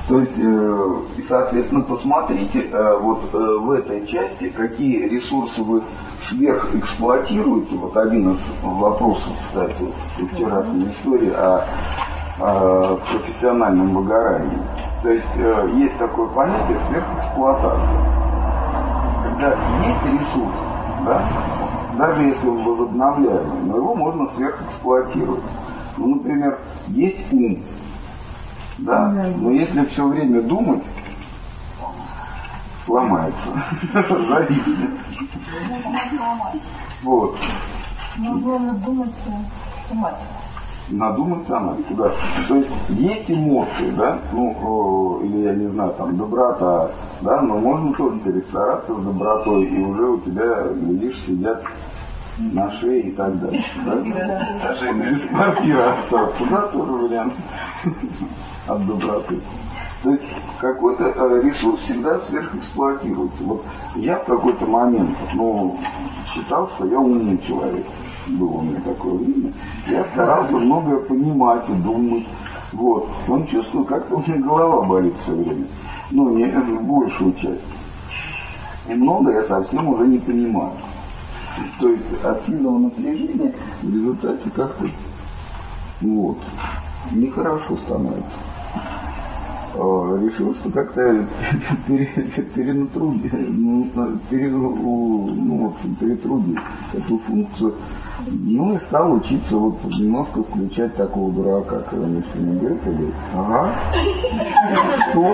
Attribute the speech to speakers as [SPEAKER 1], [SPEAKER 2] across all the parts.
[SPEAKER 1] То есть, и, соответственно, посмотрите вот в этой части, какие ресурсы вы сверхэксплуатируете. Вот один из вопросов, кстати, вчерашней истории о профессиональном выгорании. То есть, есть такое понятие сверхэксплуатация. Когда есть ресурс, да, даже если он возобновляемый, но его можно сверхэксплуатировать. Ну, например, есть ум. Да? Но если все время думать, сломается. Зависит. Вот.
[SPEAKER 2] Нужно думать сама.
[SPEAKER 1] Надумать сама. Да. То есть эмоции, да, ну, или я не знаю, там, доброта, да, но можно тоже перестараться с добротой, и уже у тебя, видишь, сидят на шее и так далее. Да? Даже без квартиры остаться, да, тоже вариант от доброты. То есть какой-то ресурс всегда сверхэксплуатируется. Вот я в какой-то момент, считал, что я умный человек. Было у меня такое время. Я старался многое понимать и думать. Вот. Он чувствовал, как-то у меня голова болит все время. Не большую часть. И много я совсем уже не понимаю. То есть от сильного напряжения в результате как-то нехорошо становится. Решил, что как-то перетрудить эту функцию. И стал учиться немножко включать такого дурака, когда мне что не говорит, я говорю, ага, что?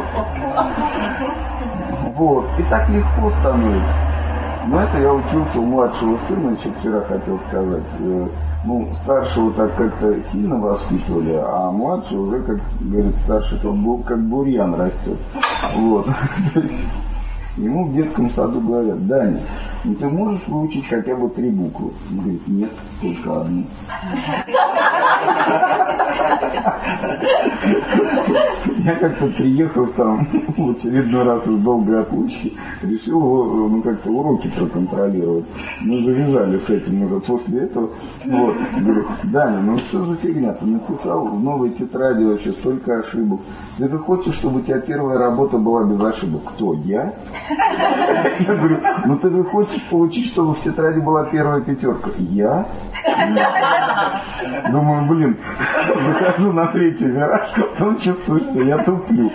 [SPEAKER 1] Вот, и так легко становится. Но это я учился у младшего сына, еще вчера хотел сказать. Старшего так как-то сильно воспитывали, а младший уже, как говорит старший, был как бурьян растет. Вот. Ему в детском саду говорят: Даня, ты можешь выучить хотя бы 3 буквы? Он говорит: нет, только одну. Я как-то, приехав там в очередной раз из долгой отлучки, решил его, как-то уроки проконтролировать. Мы завязали с этим уже после этого. Вот. Говорю: Даня, что за фигня? Ты написал в новой тетради вообще столько ошибок. Ты же хочешь, чтобы у тебя первая работа была без ошибок? Кто? Я? Я говорю: ты же хочешь получить, чтобы в тетради была первая 5? Я? Думаю, выхожу на 3-й вираж, потом чувствую, что я туплю.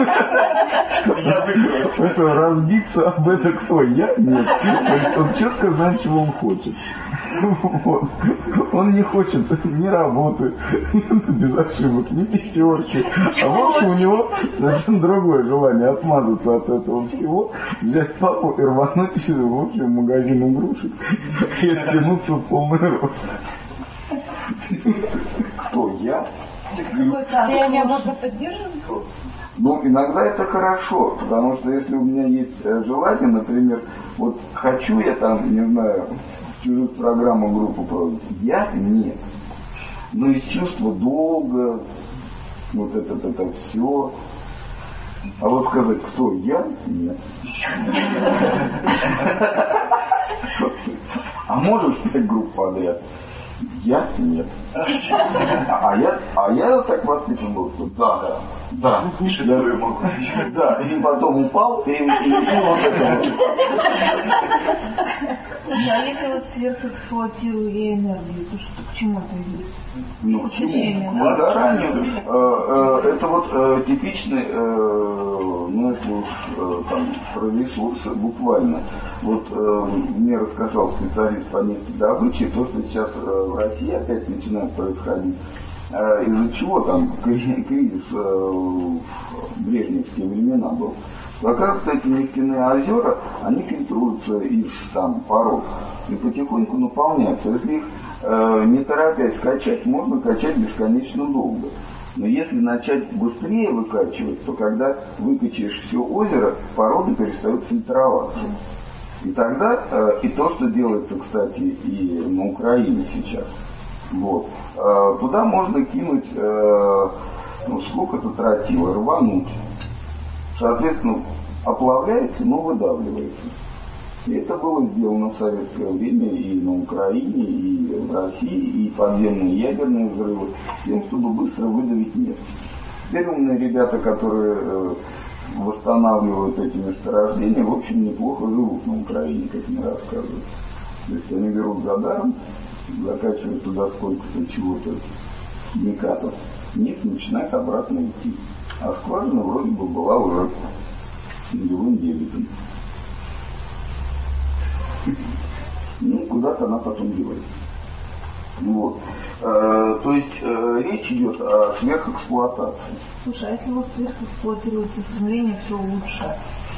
[SPEAKER 1] Это разбиться об это кто? Я? Нет. То есть он четко знает, чего он хочет. Вот. Он не хочет ни работы, без ошибок, ни 5. А в общем у него совершенно другое желание — отмазаться от этого всего, взять папу и рвануть в общем магазин игрушек и оттянуться в полный рост. Кто? Я?
[SPEAKER 2] Состояние можно поддерживать?
[SPEAKER 1] Иногда это хорошо, потому что если у меня есть желание, например, хочу я там, не знаю, чужую программу, группу проводить, я нет. Но из чувства долга, это все. А сказать, кто я? Нет. А можешь 5 групп подряд? Я? Нет. А я так воспитан был, что да. Да, и потом упал, и вот это.
[SPEAKER 2] Слушай, а если сверхэксплуатирую я энергию, то что к чему это идет?
[SPEAKER 1] К чему? К выгоранию. Это типичный, если уж про ресурсы буквально. Мне рассказал специалист по нефтедобыче, то, что сейчас в России опять начинает происходить. Из-за чего там кризис в брежневские времена был. Оказывается, эти нефтяные озера, они фильтруются из пород и потихоньку наполняются. Если их не торопясь качать, можно качать бесконечно долго. Но если начать быстрее выкачивать, то когда выкачаешь все озеро, породы перестают фильтроваться. И тогда, и то, что делается, кстати, и на Украине сейчас, туда можно кинуть, сколько-то тротила, рвануть. Соответственно, оплавляется, но выдавливается. И это было сделано в советское время и на Украине, и в России, и подземные ядерные взрывы, с тем, чтобы быстро выдавить нефть. Теперь умные ребята, которые восстанавливают эти месторождения, в общем, неплохо живут на Украине, как мне рассказывают. То есть они берут за даром, закачивают туда сколько-то чего-то, химикатов, нефть начинает обратно идти. А скважина вроде бы была уже нулевым дебетом. Ну, куда-то она потом девается. Вот. То есть речь идет о сверхэксплуатации.
[SPEAKER 2] Слушай, а если вот сверхэксплуатируется стремление все улучшать?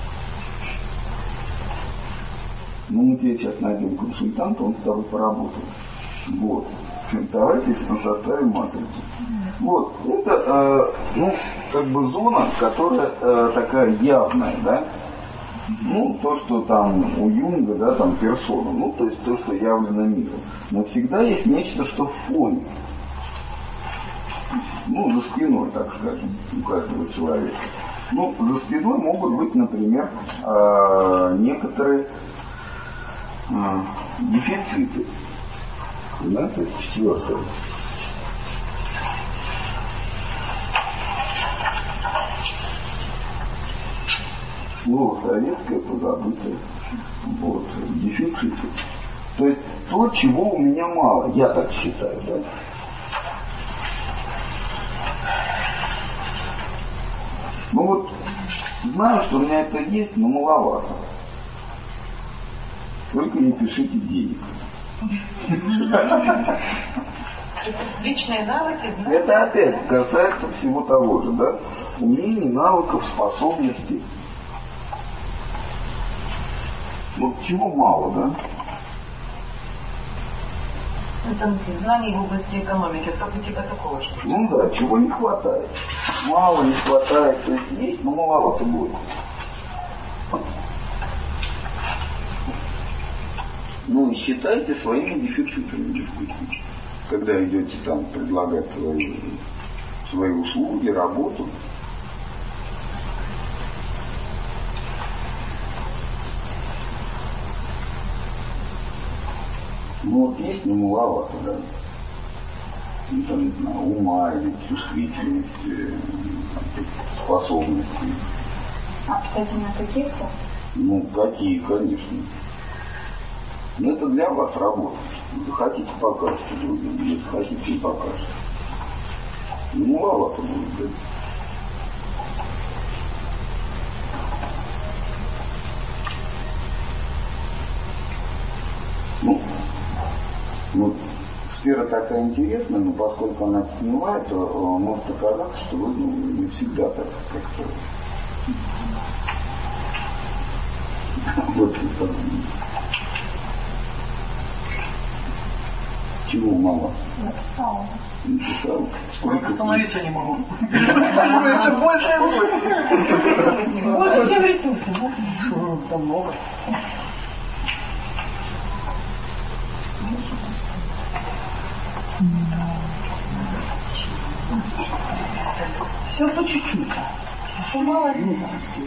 [SPEAKER 1] Ну, мы тебе сейчас найдем консультанта, он с тобой поработает. Вот. Давайте составим матрицу. Вот. Это, ну, как бы зона, которая такая явная, да? Ну, то, что там у Юнга, да, там персона, ну, то есть то, что явлено миром. Но всегда есть нечто, что в фоне. Ну, за спиной, так скажем, у каждого человека. Ну, за спиной могут быть, например, некоторые дефициты. Знаете, четвертое. Слово советское позабытое. Вот, дефициты. То есть то, чего у меня мало, я так считаю, да? Ну вот, знаю, что у меня это есть, но маловато. Только не пишите денег.
[SPEAKER 3] Личные навыки, да?
[SPEAKER 1] Это опять касается всего того же, да? Умений, навыков, способностей. Вот чего мало, да?
[SPEAKER 3] Ну, там знаний в области экономики, как у тебя такого же?
[SPEAKER 1] Ну да, чего не хватает. Мало не хватает, то есть, но маловато будет. Ну и считайте своими дефицитами, дискуссии. Когда идете там предлагать свои услуги, работу. Ну вот есть, но маловато, да. Ну, там, не знаю, ума или чувствительности, способностей.
[SPEAKER 2] Обязательно каких-то?
[SPEAKER 1] Ну, какие, конечно. Но это для вас работа. Захотите, покажете другим, если хотите, не покажете. Ну, маловато будет, да. Ну, сфера такая интересная, но поскольку она снимает, то может оказаться, что вы не всегда так как-то... Вот это. Чего мало?
[SPEAKER 2] Написала.
[SPEAKER 1] Написал. Сколько?
[SPEAKER 3] Остановиться не могу. Это больше и больше. Больше, чем ресурсы. Там много. Все по чуть-чуть. Все мало видно.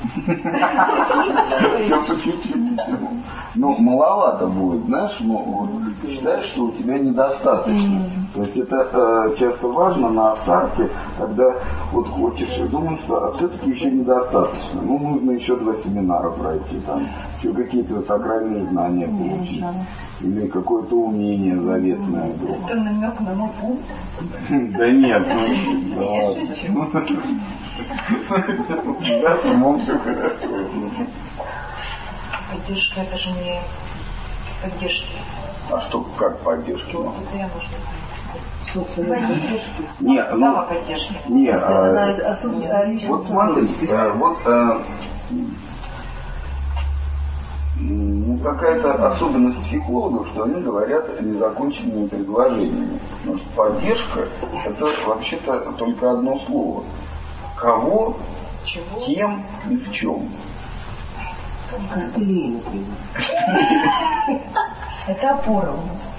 [SPEAKER 1] Все по чуть-чуть. Ну, маловато будет, знаешь, ну, вот, считаешь, что у тебя недостаточно. То есть это часто важно на старте, когда вот хочешь и думаешь, что все-таки еще недостаточно. Ну, нужно еще 2 семинара пройти, там, еще какие-то сакральные знания получить. Или какое-то умение заветное вдруг.
[SPEAKER 3] Это намек на мой пункт.
[SPEAKER 1] Да нет, ну, да, с умом все хорошо.
[SPEAKER 3] Поддержка, это же не поддержки.
[SPEAKER 1] А что, как поддержки?
[SPEAKER 3] Вот это я можно
[SPEAKER 1] Нет, ну,
[SPEAKER 3] самоподдержки.
[SPEAKER 1] нет, вот смотрите, вот ну, какая-то особенность психологов, что они говорят незаконченными предложениями. Потому что поддержка – это вообще-то только одно слово. Кого,
[SPEAKER 3] Чего?
[SPEAKER 1] кем и в чем.
[SPEAKER 2] Костылей,
[SPEAKER 3] Это опора.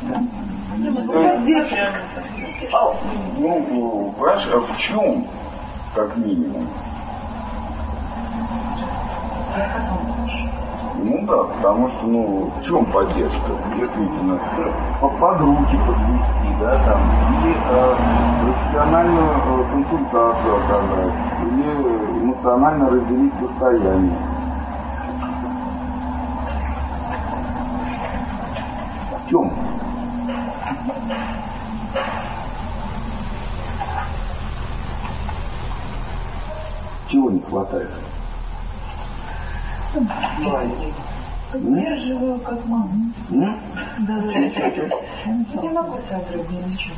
[SPEAKER 1] Ну, понимаешь, а в чем, как минимум? Ну да, потому что, ну, в чем поддержка? Действительно, под руки подвести, да, там, или профессиональную консультацию оказать, или эмоционально разделить состояние. В чем? Чего не хватает?
[SPEAKER 3] Поддерживаю как могу.
[SPEAKER 2] Да.
[SPEAKER 3] Не могу сообразить ничего.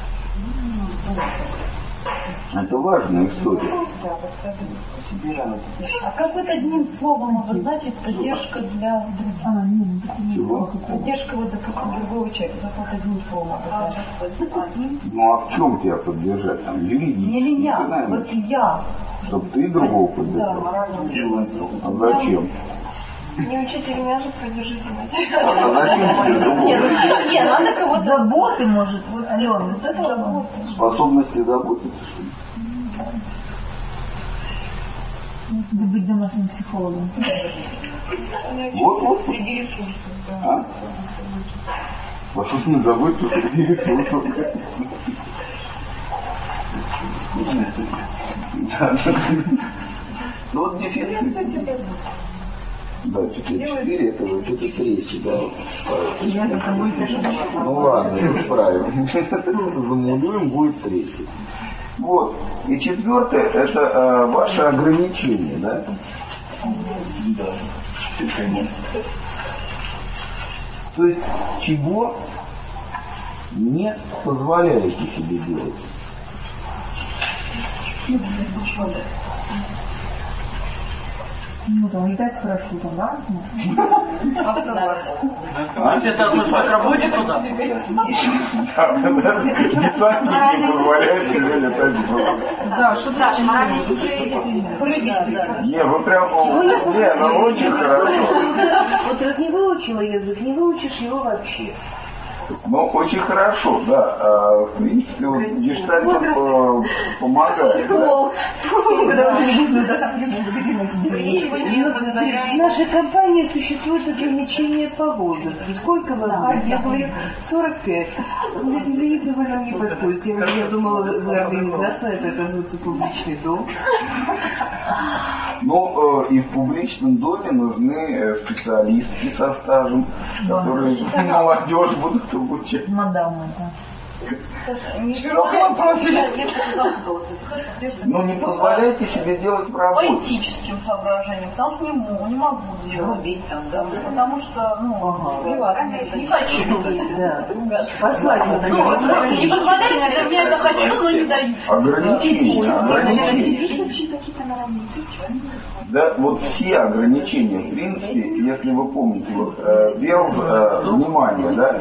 [SPEAKER 1] Это важная история.
[SPEAKER 3] А как вот одним словом обозначить поддержка для других?
[SPEAKER 1] Чего?
[SPEAKER 3] Поддержка вот, допустим, другого человека. Как вот одним словом обозначить?
[SPEAKER 1] Ну а в чем тебя поддержать? Там, юридически?
[SPEAKER 3] Не меня, вот я.
[SPEAKER 1] Чтобы ты другого поддержал?
[SPEAKER 3] Да.
[SPEAKER 1] А зачем?
[SPEAKER 3] Не учите меня же поддержите.
[SPEAKER 1] А зачем тебе другого?
[SPEAKER 3] Не, надо кого-то...
[SPEAKER 2] Заботы, может, вот, Алена, вот это забота.
[SPEAKER 1] Способности заботиться, что ли?
[SPEAKER 2] Надо быть домашним психологом.
[SPEAKER 1] Вот. А? Способность заботиться среди ресурсов. Ну вот дефицит. Да, 4, это вот это 3, да. Ну ладно, исправим. Замулюем, будет 3. Вот. И 4 это ваше ограничение, да? Да. То есть чего не позволяете себе делать?
[SPEAKER 2] Ну, там летать хорошо, там, да?
[SPEAKER 4] А это относится к работе туда?
[SPEAKER 1] Десантник не позволяет себе летать было.
[SPEAKER 2] Да, что дальше?
[SPEAKER 1] Не, вы прям... Не, ну очень хорошо.
[SPEAKER 5] Вот раз не выучила язык, не выучишь его вообще.
[SPEAKER 1] Ну, очень хорошо, да. В принципе, вот гештальт помогает.
[SPEAKER 5] В нашей компании существует ограничение по возрасту. Сколько вам? Я говорю, 45. Извините, вы нам не подходите. Я думала, вы организация, это оказывается публичный дом.
[SPEAKER 1] Но и в публичном доме нужны специалисты со стажем, которые молодежь будут обучать.
[SPEAKER 2] Мадам, да.
[SPEAKER 3] Широкого профиля.
[SPEAKER 1] Ну, не позволяйте себе делать
[SPEAKER 3] По
[SPEAKER 1] работу.
[SPEAKER 3] этическим соображениям, потому что не могу делать там, да, потому что, не хочу.
[SPEAKER 5] Послать
[SPEAKER 3] Не позволяйте, для меня это хочу, но не дают.
[SPEAKER 1] Ограничения. Да, вот все ограничения, в принципе, если вы помните, вот Белл, внимание, да,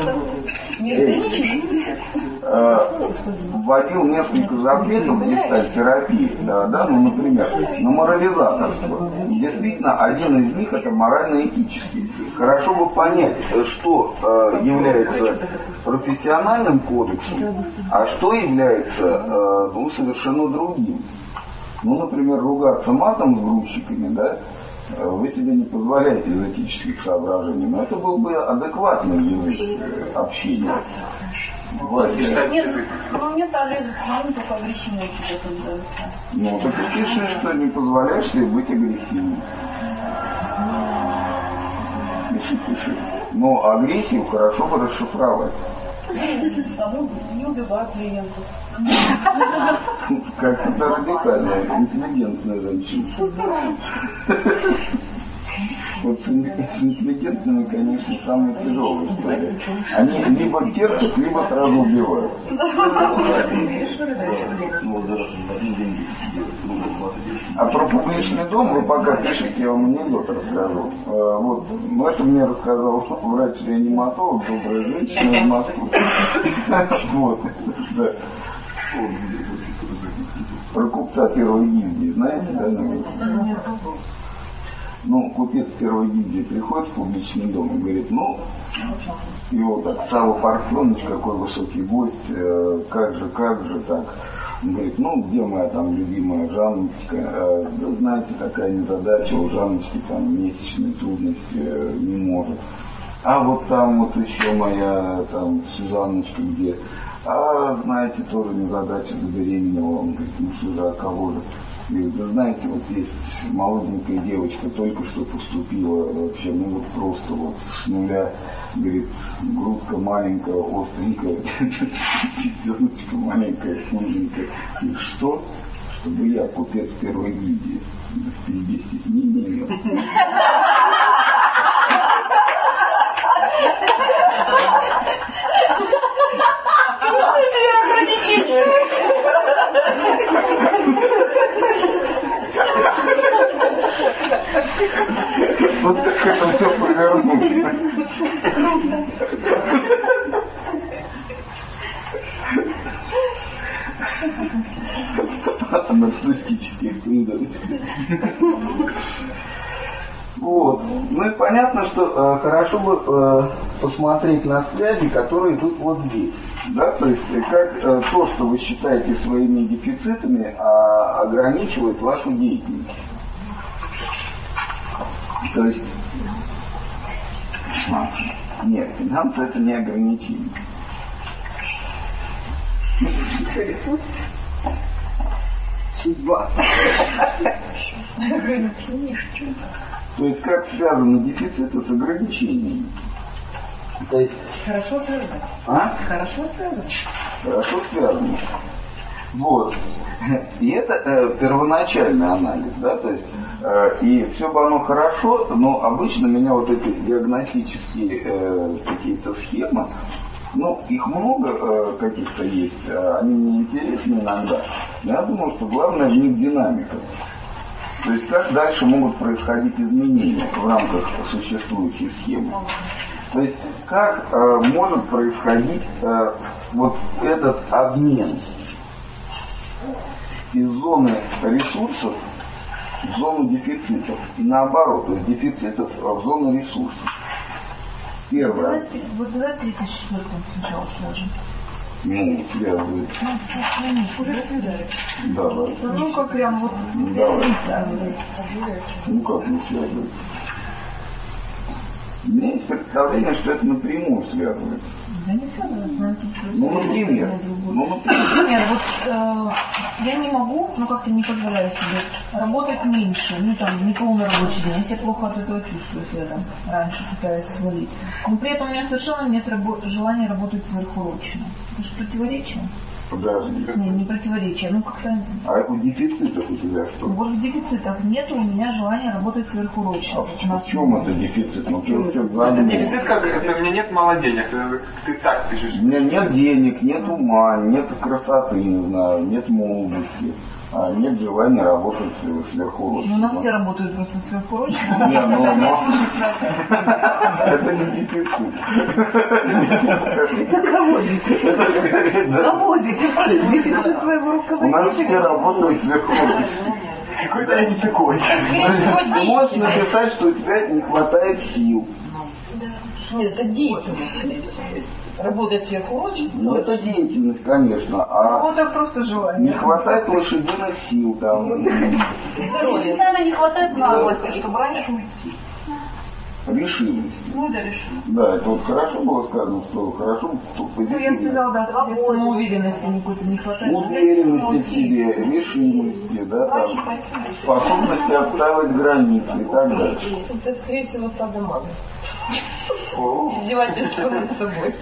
[SPEAKER 1] вводил несколько запретов в гештальт-терапии, да, ну, например, на морализаторство. Действительно, один из них это морально-этический. Хорошо бы понять, что является профессиональным кодексом, а что является совершенно другим. Ну, например, ругаться матом с грузчиками, да, вы себе не позволяете из этических соображений, но это был бы адекватный язык общения.
[SPEAKER 3] Нет, ну мне тоже только агрессивный какие-то.
[SPEAKER 1] Ну, так и пиши, что не позволяешь себе быть агрессивным. Пиши. Но агрессию хорошо бы расшифровать.
[SPEAKER 3] Не убиваю клиентов.
[SPEAKER 1] Как-то радикальная, интеллигентная женщина. Вот с интеллигентными, конечно, самая тяжелая история. Они либо терпят, либо сразу убивают. А про публичный дом вы пока пишете, я вам анекдот расскажу. Вот, ну это мне рассказал врач-реаниматолог, добрая женщина из Москвы. Вот, да. Про купца первой гильдии, знаете, да? Ну, купец первой гильдии приходит в публичный дом и говорит, ну, его так, Савва Парфенович, какой высокий гость, как же, так. Он говорит, ну, где моя там любимая Жанночка? Да, знаете, такая незадача, у Жанночки там месячные трудности не может. А вот там вот еще моя там Сюзанночка где? А, знаете, тоже незадача, забеременела. Он говорит, ну что же, а кого же? Говорит, да знаете, вот есть молоденькая девочка, только что поступила вообще, ну вот просто вот с нуля, говорит, грудка маленькая, остренькая, девочка маленькая, худенькая. И что? Чтобы я, купец первой гильдии, впереди стеснения имел. Вот как это все повернулось. Анархистические приданы. Вот. Ну и понятно, что хорошо бы посмотреть на связи, которые идут вот здесь. Да? То есть как то, что вы считаете своими дефицитами, ограничивает вашу деятельность. То есть нет, финансы это не ограничение. Судьба. То есть как связаны дефициты с ограничениями? То есть...
[SPEAKER 5] Хорошо связано.
[SPEAKER 1] А?
[SPEAKER 5] Хорошо связано.
[SPEAKER 1] Хорошо связано. Вот. И это первоначальный анализ, да, то есть и все бы оно хорошо, но обычно меня вот эти диагностические какие-то схемы, ну, их много каких-то есть, они мне интересны иногда, но я думаю, что главное в них динамика. То есть как дальше могут происходить изменения в рамках существующей схемы. То есть как может происходить вот этот обмен из зоны ресурсов в зону дефицитов. И наоборот, из дефицитов в зону ресурсов. Первое.
[SPEAKER 2] Вот давай 34 сначала сложим.
[SPEAKER 1] Ну, связывает.
[SPEAKER 2] Уже связали.
[SPEAKER 1] Давай.
[SPEAKER 2] Ну, как прям вот...
[SPEAKER 1] Давай. Ну, как не связывает? У меня есть представление, что это напрямую связывается.
[SPEAKER 2] Да не связано.
[SPEAKER 1] Ну, например.
[SPEAKER 2] Например, вот я не могу, ну как-то не позволяю себе работать меньше, ну там не полный рабочий день. Я себя плохо от этого чувствую, если я там раньше пытаюсь свалить. Но при этом у меня совершенно нет желания работать сверхурочно. Это же противоречие.
[SPEAKER 1] Подожди.
[SPEAKER 2] Не противоречие, ну как-то...
[SPEAKER 1] А у дефицитов у тебя что?
[SPEAKER 2] Вот в дефицитах нет у меня желания работать сверхурочно.
[SPEAKER 1] А в чем это дефицит? Ну, что
[SPEAKER 6] это дефицит, как это у меня нет мало денег, ты так пишешь.
[SPEAKER 1] У меня нет денег, нет ума, нет красоты, не знаю, нет молодости, нет желания работать сверхурочно.
[SPEAKER 2] Ну, у нас все работают просто сверхурочно.
[SPEAKER 1] Не, ну, это не дефицит.
[SPEAKER 5] Это кого дефицит? Кого дефицит? Дефицит твоего руководителя?
[SPEAKER 1] У нас все работают сверхурочно.
[SPEAKER 6] Какой-то я не такой.
[SPEAKER 1] Ты можешь написать, что у тебя не хватает сил.
[SPEAKER 5] Нет, это деятельность. Работать сверхурочно?
[SPEAKER 1] Ну, это деятельность, конечно. А
[SPEAKER 2] Работа просто желание.
[SPEAKER 1] не хватает лошадиных сил там.
[SPEAKER 5] Здоровья. Не хватает наглости, чтобы раньше уйти.
[SPEAKER 1] Решимости.
[SPEAKER 5] Ну да, решимость.
[SPEAKER 1] Да, это вот хорошо было сказано, что хорошо, что
[SPEAKER 2] Ну, я
[SPEAKER 1] позитивно.
[SPEAKER 2] сказала, да, самоуверенности никакой-то не хватает.
[SPEAKER 1] Уверенности в себе, решимости, да, там, способности отстаивать границы и так дальше.
[SPEAKER 5] Это, скорее всего, садомаза. Издевательство над собой.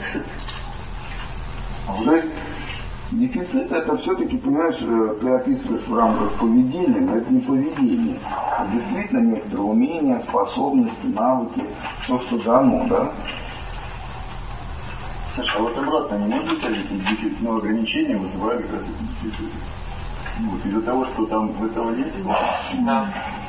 [SPEAKER 1] То есть дефицит это все-таки, понимаешь, ты описываешь в рамках поведения, но это не поведение. Это действительно некоторые умения, способности, навыки, то, что дано, да?
[SPEAKER 7] Саша, а вот обратно не может быть эти дефицит, но ограничения вызывают как раз эти дефициты? Вот, из-за того, что там этого нет?
[SPEAKER 6] Да.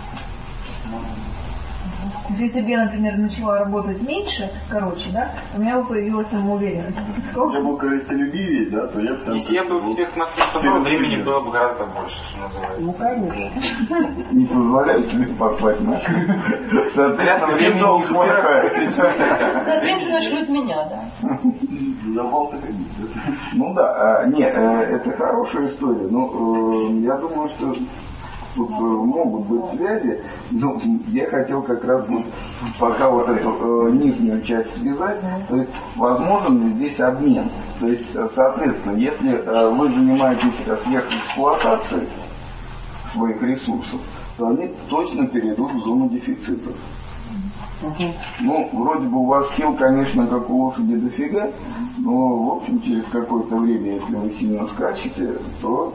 [SPEAKER 2] Если бы я, например, начала работать меньше, короче, да, у меня бы появилась самоуверенность.
[SPEAKER 7] Я был корыстолюбивее, да, то я бы там...
[SPEAKER 6] Если я бы всех накрыл, времени было бы гораздо больше, что называется.
[SPEAKER 5] Ну, конечно.
[SPEAKER 1] Не позволяю себе поспать на Соответственно, времени не хватает.
[SPEAKER 5] Соответственно, шлют меня, да.
[SPEAKER 7] На бал так ходить, да?
[SPEAKER 1] Ну да, нет, это хорошая история, но я думаю, что тут могут быть связи, но я хотел как раз вот пока вот эту нижнюю часть связать, то есть возможен ли здесь обмен. То есть, соответственно, если вы занимаетесь сверхэксплуатацией своих ресурсов, то они точно перейдут в зону дефицита. Ну, вроде бы у вас сил, конечно, как у лошади дофига, но, в общем, через какое-то время, если вы сильно скачете, то...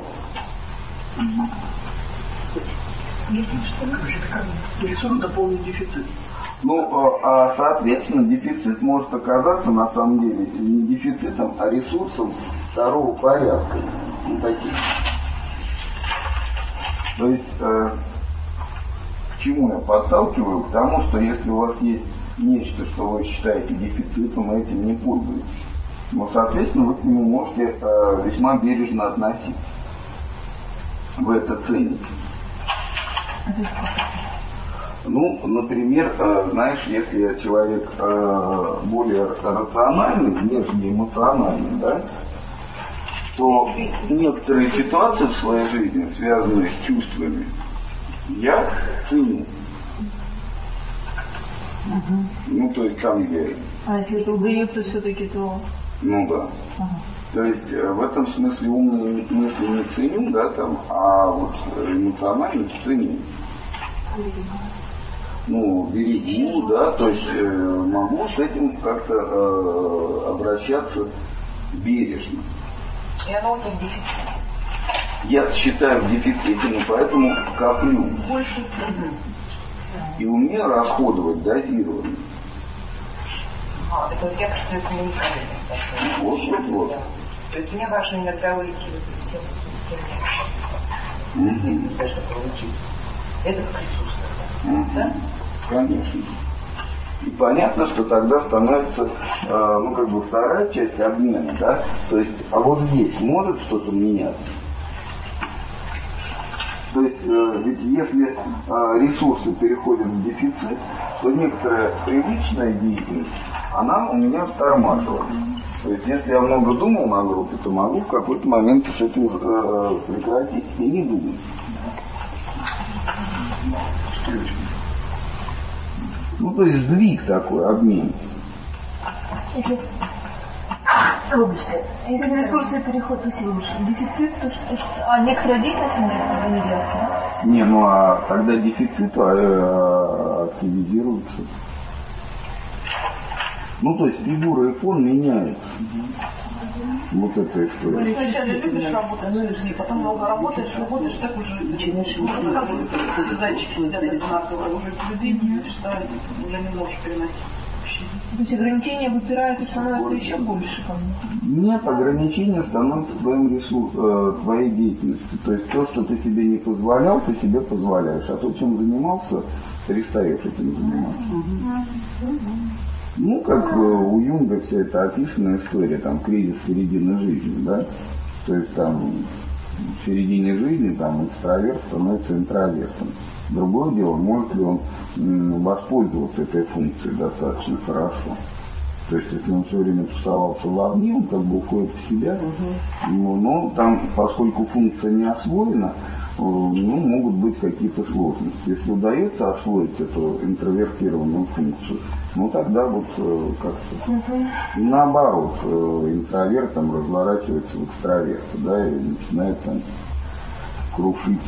[SPEAKER 3] Ресурс дополнит дефицит.
[SPEAKER 1] Ну, соответственно, дефицит может оказаться, на самом деле, не дефицитом, а ресурсом второго порядка. Ну, таких. То есть... К чему я подталкиваю? К тому, что если у вас есть нечто, что вы считаете дефицитом, вы этим не пользуетесь. Но, соответственно, вы к нему можете весьма бережно относиться. Вы это цените. Ну, например, знаешь, если я человек более рациональный, нежели эмоциональный, да, то некоторые ситуации в своей жизни, связанные с чувствами, я ценю. Ну, то есть там, где...
[SPEAKER 2] А если это удается все-таки, то...
[SPEAKER 1] Ну, да. То есть в этом смысле умные мысли не ценю, да, там, а вот эмоциональность ценю. Ну, берегу, да, то есть могу с этим как-то обращаться бережно.
[SPEAKER 3] И оно вот в дефиците.
[SPEAKER 1] Я считаю в дефиците, но поэтому коплю.
[SPEAKER 3] Больше.
[SPEAKER 1] И умею расходовать дозированно.
[SPEAKER 3] Это вот я просто коммуникабельность.
[SPEAKER 1] Вот.
[SPEAKER 3] То есть мне важно иногда уйти вот всем, чтобы получить. Это как ресурс. Да?
[SPEAKER 1] Конечно. И понятно, что тогда становится, ну, как бы вторая часть обмена, да? То есть, а вот здесь может что-то меняться? То есть, ведь если ресурсы переходят в дефицит, то некоторая привычная деятельность, она у меня тормаживает. То есть, если я много думал на группе, то могу в какой-то момент с этим прекратить и не думать. Ну, то есть, сдвиг такой, обмен.
[SPEAKER 2] Если ресурсы переходят в дефицит, то что? А некоторая деятельность может не делать, да?
[SPEAKER 1] Не, ну а тогда дефицит активизируется. Ну, то есть фигура и фон меняется. Вот эта история.
[SPEAKER 3] Сначала любишь работать, и потом много работаешь, так уже начинаешь зайчики сидят одинаково, уже людей не видишь, да, уже не можешь переносить.
[SPEAKER 2] То есть ограничения выпирают и становятся еще больше?
[SPEAKER 1] Нет, ограничения становятся твоим ресурсом, твоей деятельностью. То есть то, что ты себе не позволял, ты себе позволяешь. А то, чем занимался, перестаешь этим заниматься. Ну, как у Юнга вся эта описанная история, там, кризис середины жизни, да? То есть там в середине жизни там экстраверт становится интровертом. Другое дело, может ли он воспользоваться этой функцией достаточно хорошо. То есть, если он все время тусовался в огне, он как бы уходит в себя. Но там, поскольку функция не освоена, ну, могут быть какие-то сложности. Если удается освоить эту интровертированную функцию, ну тогда вот как-то наоборот, интроверт там разворачивается в экстраверта, да, и начинает там крушить.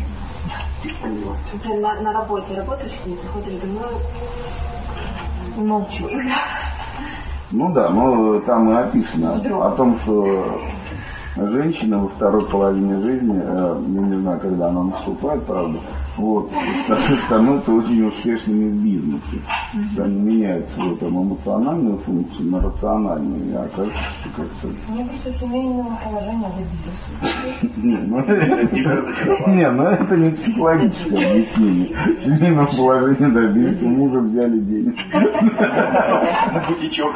[SPEAKER 8] На работе работаешь, не приходишь домой,
[SPEAKER 2] молчу.
[SPEAKER 1] Ну да, но там и описано о том, что женщина во второй половине жизни, я не знаю, когда она наступает, правда, вот, становятся очень успешными в бизнесе. Они меняют свою там эмоциональную функцию на рациональную, и окажется, что как-то...
[SPEAKER 2] Мне просто семейного положения добились.
[SPEAKER 1] Не, ну это не психологическое объяснение. Семейного положения добились, у мужа взяли денег.
[SPEAKER 6] На бутичок.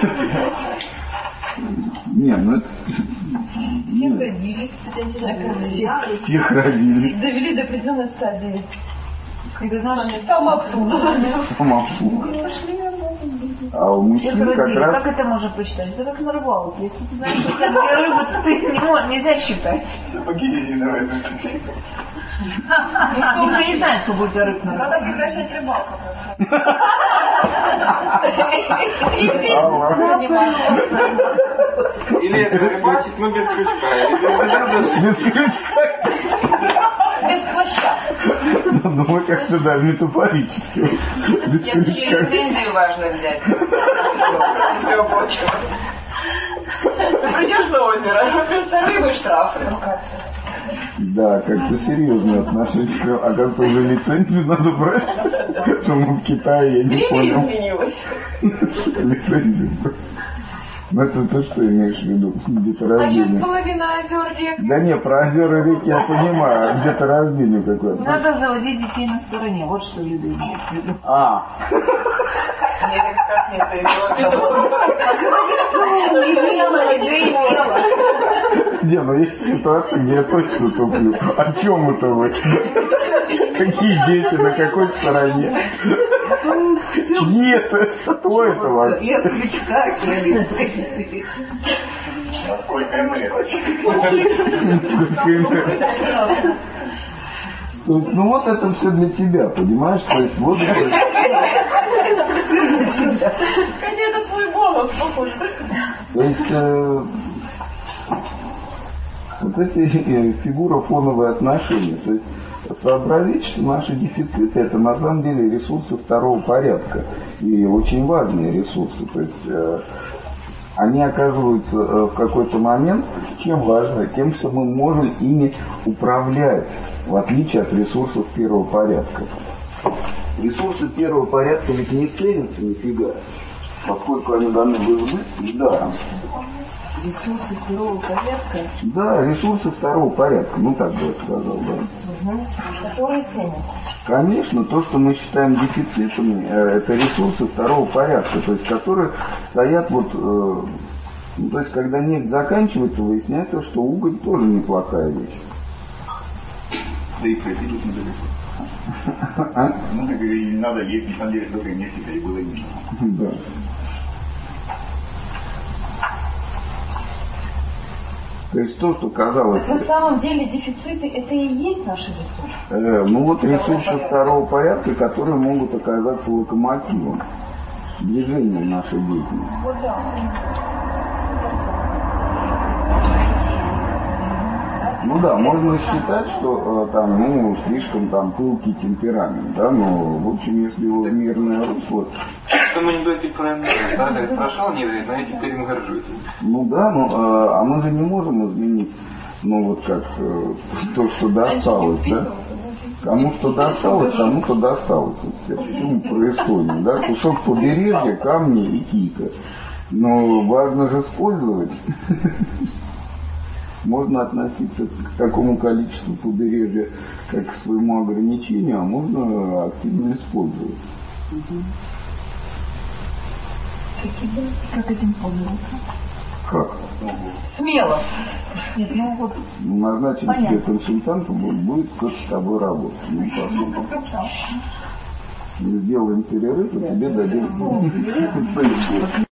[SPEAKER 1] Не, ну это...
[SPEAKER 2] Всех родились.
[SPEAKER 1] Всех родились.
[SPEAKER 2] Довели до определенной стадии.
[SPEAKER 3] Когда знаешь,
[SPEAKER 2] Самообслуга.
[SPEAKER 1] Самообслуга.
[SPEAKER 2] Пошли работать.
[SPEAKER 1] А у мужчин как раз...
[SPEAKER 2] Как это можно посчитать? Это как на рыбалке. Если ты знаешь, что у тебя две рыбы, то ты нельзя считать.
[SPEAKER 7] Сапоги резиновые.
[SPEAKER 2] Никто уже не знает, что будет рыб на
[SPEAKER 3] Надо
[SPEAKER 2] рыбалке.
[SPEAKER 3] прекращать рыбалку.
[SPEAKER 6] Или это рыбачить, но без крючка.
[SPEAKER 1] Без крючка.
[SPEAKER 3] Без плаща.
[SPEAKER 1] Ну, мы как-то, да, метафорически. Без
[SPEAKER 3] Еще
[SPEAKER 1] крючка.
[SPEAKER 3] лицензию важно взять. Всего прочего. Придешь на озеро, рыбы штрафы.
[SPEAKER 1] Да, как-то серьезное отношение. Оказывается, уже лицензию надо брать. Что мы в Китае, я не понял.
[SPEAKER 3] изменилось.
[SPEAKER 1] Лицензию. Ну это ты что имеешь в виду? Где-то
[SPEAKER 3] А сейчас
[SPEAKER 1] рождение.
[SPEAKER 3] половина озер рек.
[SPEAKER 1] Да не, про озера и реки я понимаю, а где-то рождение какое-то.
[SPEAKER 2] Надо заводить детей на стороне. Вот что Люда имеет в виду.
[SPEAKER 1] А,
[SPEAKER 3] Нет, как нет,
[SPEAKER 1] не, ну есть ситуация, где я точно туплю. О чем это вы? Какие дети, на какой стороне? Чьи это? Что это вообще?
[SPEAKER 5] Я крючка,
[SPEAKER 7] Насколько им лет?
[SPEAKER 1] То есть, ну вот это все для тебя, понимаешь? То есть вот это...
[SPEAKER 3] Хотя это твой голос, похоже.
[SPEAKER 1] То есть вот эти фигура фоновые отношения. То есть сообразить, что наши дефициты это на самом деле ресурсы второго порядка. И очень важные ресурсы. То есть они оказываются в какой-то момент чем важны? Тем, что мы можем ими управлять, в отличие от ресурсов первого порядка. Ресурсы первого порядка ведь не ценятся нифига, поскольку они даны в избытке даром.
[SPEAKER 2] Ресурсы второго порядка.
[SPEAKER 1] Да, ресурсы второго порядка, ну так бы я сказал, да.
[SPEAKER 2] Которые ценят.
[SPEAKER 1] Конечно, то, что мы считаем дефицитами, это ресурсы второго порядка, то есть которые стоят вот, ну, то есть когда нефть заканчивается, выясняется, что уголь тоже неплохая вещь.
[SPEAKER 7] Да и пройти недалеко. Ну, как говорили, не надо есть, на самом деле, столько нефти было и не надо.
[SPEAKER 1] Да. То есть то, что казалось...
[SPEAKER 2] На самом деле дефициты это и есть наши ресурсы.
[SPEAKER 1] Ну вот ресурсы второго порядка, которые могут оказаться локомотивом движения нашей деятельности.
[SPEAKER 3] Вот да.
[SPEAKER 1] Ну да, можно считать, что там, ну, слишком там пылкий темперамент, да, но в общем, если его мирное русло...
[SPEAKER 6] В том анекдоте про Дарья прошел, не говорит, но я теперь им горжусь.
[SPEAKER 1] Ну да, ну, а мы же не можем изменить, ну вот как то, что досталось, да? Кому что досталось, тому-то досталось. Почему происходит, да? Кусок побережья, камни и кика. Но важно же использовать. Можно относиться к такому количеству побережья, как к своему ограничению, а можно активно использовать.
[SPEAKER 2] Как этим пользоваться?
[SPEAKER 1] Как?
[SPEAKER 2] Смело. Нет, ну вот.
[SPEAKER 1] Назначим
[SPEAKER 2] Понятно.
[SPEAKER 1] тебе консультанта, будет кто-то с тобой работать. Ну, посмотрим. Мы сделаем перерыв, и тебе дадим.